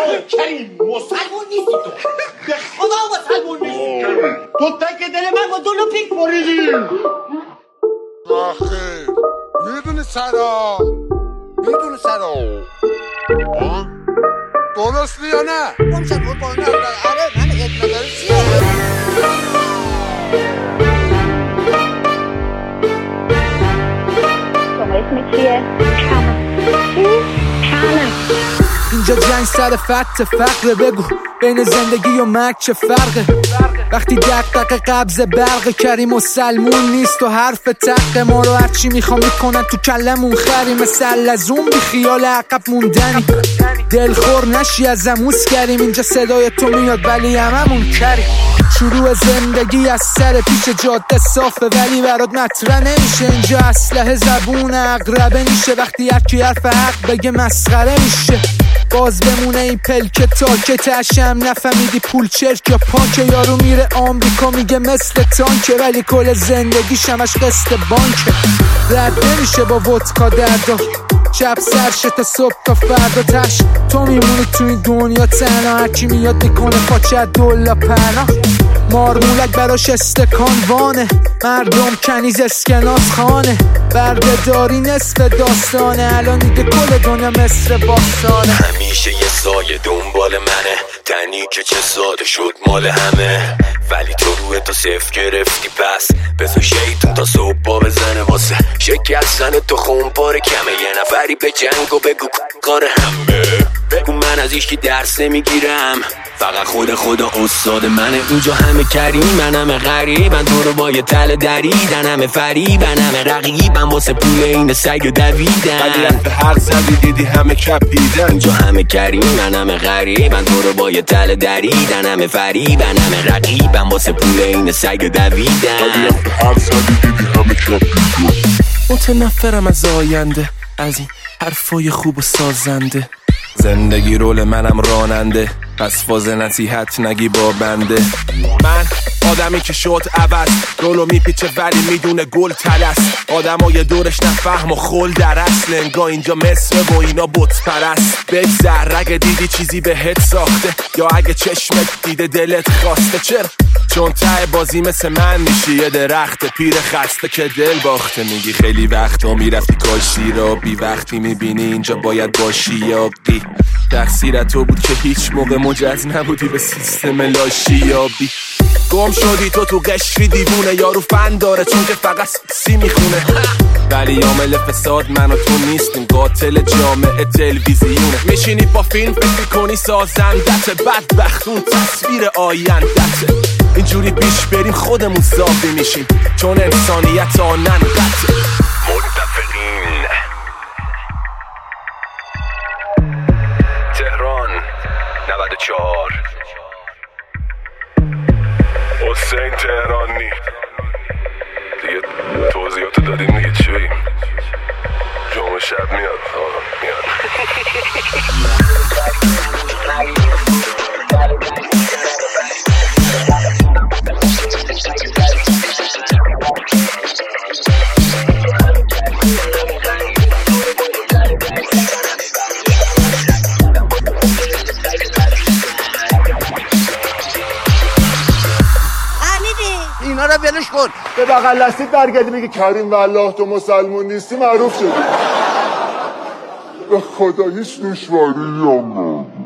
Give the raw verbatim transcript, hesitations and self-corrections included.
کریم مسلمون نیستی تو، به خدا مسلمون نیستی تو. تک دل من با دلو پیک بریدی. آخه میدونی سرا میدونی سرا درستی یا نه؟ گم شد بود بانه آره من ادنا داره چیه؟ شما اسم چیه؟ کامل. اینجا جنگ سر فقط فقره، بگو بین زندگی و مرگ چه فرقه؟ وقتی دقدقه قبض برق کریم و سلمون نیست و حرف تق ما رو هرچی میخوام میکنن تو کلمون خری، مثل لزوم بی خیال عقب موندنی. دلخور نشی از اموس کریم، اینجا صدای تو میاد ولی هممون کریم. شروع زندگی از سر پیش جاده صافه ولی برات مطرح نمیشه. اینجا اسلحه زبون اقربه میشه، وقتی یکی حرف حق بگه مسخره میشه. باز بمونه این پلک تا که تشم نفهمیدی پول چرک یا پانک. یارو میره آمریکا میگه مثل تانکه ولی کل زندگی شمش قسط بانکه. رد نمیشه با ودکا دردا، شب سرشه تا صبح تا فردا تش. تو میمونی تو این دنیا تنها، هرکی میاد میکنه پاچه دولا پناه. مارمولک براش استکان وانه، مردم کنیز اسکناس خانه. بردهداری نصف داستانه، الان دیگه کل دنیا مصر باستانه. همیشه یه سایه دنبال منه، تنی که چه ساده شد مال همه. ولی تو روی تو صفر گرفتی پس بزن شیطون تا صبح با بزنه واسه شکستن تو خونپاره کمه. یه نفری به جنگ و بگو کار همه، بگو من از ایشکی درس نمیگیرم، فقط خود خدا استاد منه. اینجا همه کریم من همه غریبن، تو رو با یه تل دریدن، همه فریبن همه رقیبن واسه پول این سگ دویدن. ولی رفت هر زدی دیدی همه کپیدن. اینجا همه کریم من همه غریبن، تو رو با یه تل دریدن، همه فریبن همه رقیبن واسه پول این سگ دویدن. ولی رفت هر زدی دیدی همه کپیدن. متنفرم از آینده، از این حرفای خوب و سازنده. زندگی رول منم راننده، پس فاز نصیحت نگی با بنده. من آدمی که شد عوض، رولو میپیچه ولی میدونه گل تلس. آدمای دورش نفهم و خل در اصل، انگاه اینجا مصر و اینا بت پرست. بگذر اگه دیدی چیزی بهت ساخته، یا اگه چشمت دیده دلت خواسته. چرا؟ چون ته بازی مثل من میشی یه درخت پیر خسته که دل باخته. میگی خیلی وقتا میرفتی کاشی را، بی وقتی میبینی اینجا باید باشی یا بی. تقصیر تو بود که هیچ موقع مجاز نبودی به سیستم لاشی یا بی. گم شدی تو تو قشری دیوونه، یارو فن داره چون که فقط سی میخونه. ولی عامل فساد من و تو نیستیم، قاتل جامعه تلویزیونه. میشینی با فیلم فکر کنی سازندته، بدبختون تصویر آیندته. اینجوری پیش بریم خودمون زابی میشیم، چون انسانیت آنن قطعه. متفقین. تهران نود و چهار. حسین تهرانی دیگه توضیحاتو دادیم دیگه چی بگیم؟ جمعه شب میاد آقا میاد. اینا رو ولش کن. به بغل دستید برگردی بگی کریم والله تو مسلمون نیستی، معروف شدی. به خدا هیچ دشواری هم